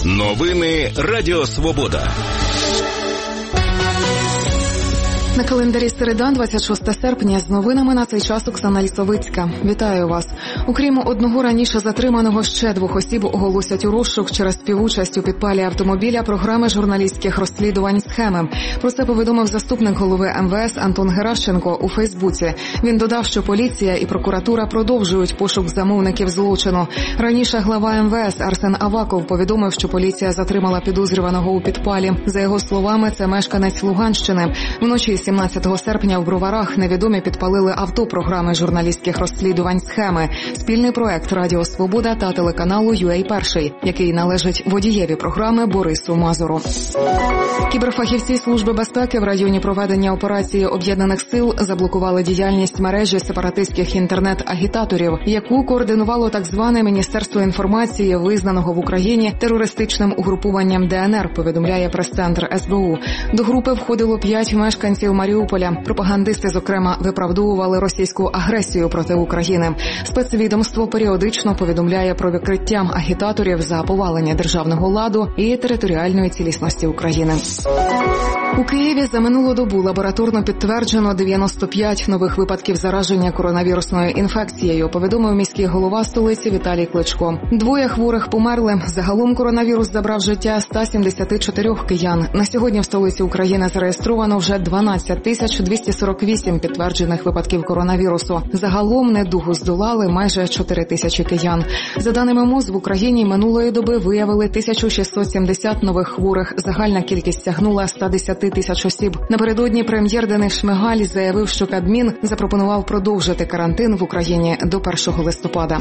Новини Радіо Свобода. На календарі середа, 26 серпня, з новинами на цей час Оксана Лісовицька. Вітаю вас. Окрім одного раніше затриманого, ще 2 осіб оголосять у розшук через співучасть у підпалі автомобіля програми журналістських розслідувань «Схеми». Про це повідомив заступник голови МВС Антон Геращенко у Фейсбуці. Він додав, що поліція і прокуратура продовжують пошук замовників злочину. Раніше глава МВС Арсен Аваков повідомив, що поліція затримала підозрюваного у підпалі. За його словами, це мешканець Луганщини. Вночі 17 серпня в Броварах невідомі підпалили авто програми журналістських розслідувань «Схеми» – спільний проект Радіо Свобода та телеканалу UA1, який належить водієві програми Борису Мазуру. Кіберфахівці Служби безпеки в районі проведення операції Об'єднаних сил заблокували діяльність мережі сепаратистських інтернет-агітаторів, яку координувало так зване Міністерство інформації, визнаного в Україні терористичним угрупуванням ДНР, повідомляє прес-центр СБУ. До групи входило 5 мешканців Маріуполя. Пропагандисти, зокрема, виправдовували російську агресію проти України. Спецвідомство періодично повідомляє про викриття агітаторів за повалення державного ладу і територіальної цілісності України. У Києві за минулу добу лабораторно підтверджено 95 нових випадків зараження коронавірусною інфекцією, повідомив міський голова столиці Віталій Кличко. 2 хворих померли. Загалом коронавірус забрав життя 174 киян. На сьогодні в столиці України зареєстровано вже 12 248 підтверджених випадків коронавірусу. Загалом недугу здолали майже 4 тисячі киян. За даними МОЗ, в Україні минулої доби виявили 1670 нових хворих. Загальна кількість сягнула 110 тисяч осіб. Напередодні прем'єр Денис Шмигаль заявив, що Кабмін запропонував продовжити карантин в Україні до 1 листопада.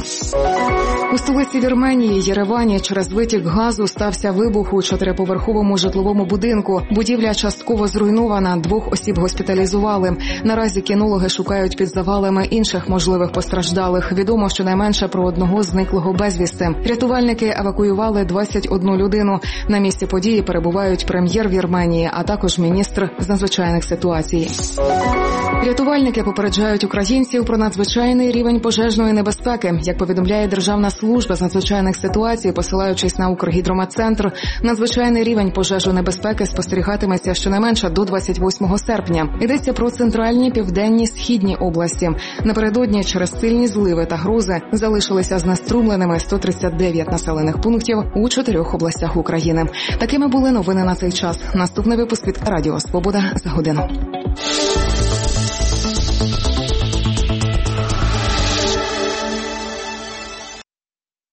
У столиці Вірменії, Єревані, через витік газу стався вибух у 4-поверховому житловому будинку. Будівля частково зруйнована, 2 осіб госпіталізували. Наразі кінологи шукають під завалами інших можливих постраждалих. Відомо щонайменше про 1 зниклого безвісти. Рятувальники евакуювали 21 людину. На місці події перебувають прем'єр Вірменії, а також міністр з надзвичайних ситуацій. Рятувальники попереджають українців про надзвичайний рівень пожежної небезпеки. Як повідомляє Державна служба з надзвичайних ситуацій, посилаючись на Укргідрометцентр, надзвичайний рівень пожежонебезпеки спостерігатиметься щонайменше до 28 серпня. Йдеться про центральні, південні, східні області. Напередодні через сильні зливи та грози залишилися знеструмленими 139 населених пунктів у 4 областях України. Такими були новини на цей час. Наступний випуск від Радіо Свобода за годину.